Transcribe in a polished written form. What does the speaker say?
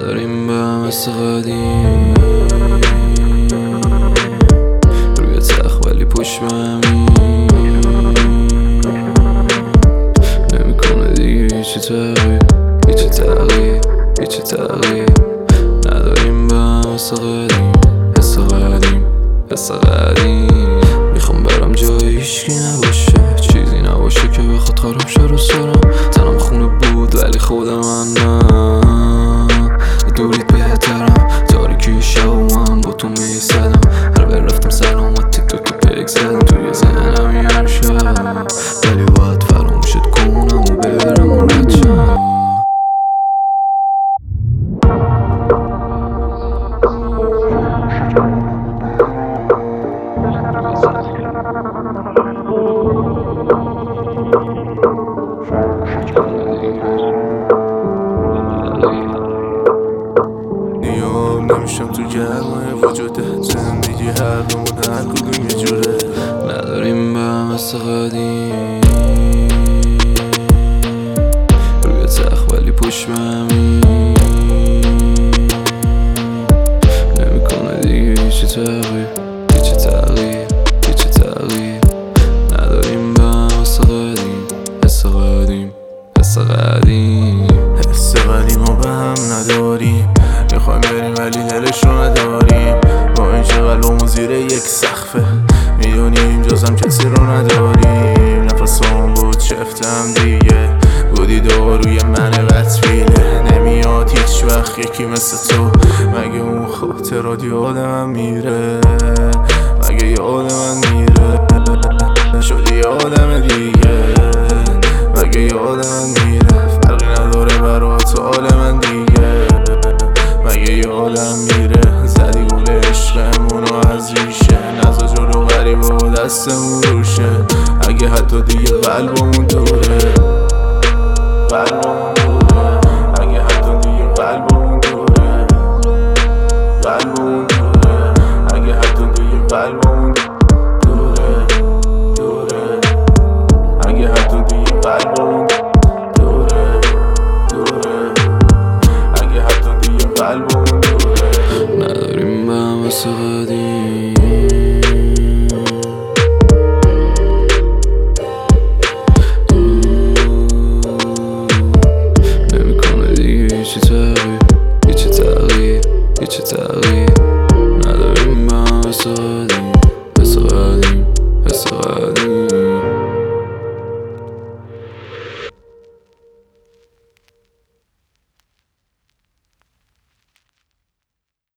نداریم به هم مثل قدیم، روی تخت ولی پشت به همین نمیکنه دیگه هیچی تغییر، هیچی تغییر، هیچی تغییر. نداریم به هم مثل قدیم، حس قدیم، حس قدیم. میخوام برم جای هیچکی نباشه، چیزی نباشه که بخواد خراب شه رو سرم. تنم خونه بود ولی خود من نه، دوریت بهترم. تاریکی شب و من با تو میسدم، هر بر رفتم سلامت تیک تاک پیک زدم توی ذهنم یه شب، ولی باید فراموشت کنم و برم و رچم. نمیشم تو گرمای وجودت، زندگی هر رومون هر کدوم یه جوره. نداریم به هم مثل قدیم، روی تخت ولی پشت به همین نمیکنه دیگه هیچی تغییر، هیچی تغییر، هیچی تغییر. نداریم به هم مثل قدیم، حس قدیم، حس قدیم. حس قدیم و به هم نداریم، میخوایم بریم ولی دلش رو نداریم. با این قلبمون زیر یک سقفه، میدونیم جزم کسی رو نداریم. نفسم بود شفتم دیگه، بودی داروی من بدفیله. نمیاد هیچ وقت یکی مثل تو، مگه اون خاطرات یادم میره، مگه یاد من میره. شدی یادم دیگه، مگه یاد من میره. فرقی نداره برات حال من دیگه، مگه یادم میره. زدی گل عشقمونو از ریشه، نزا جلو غریب و دستمون روشه. اگه حتی دیگه قلبمون تو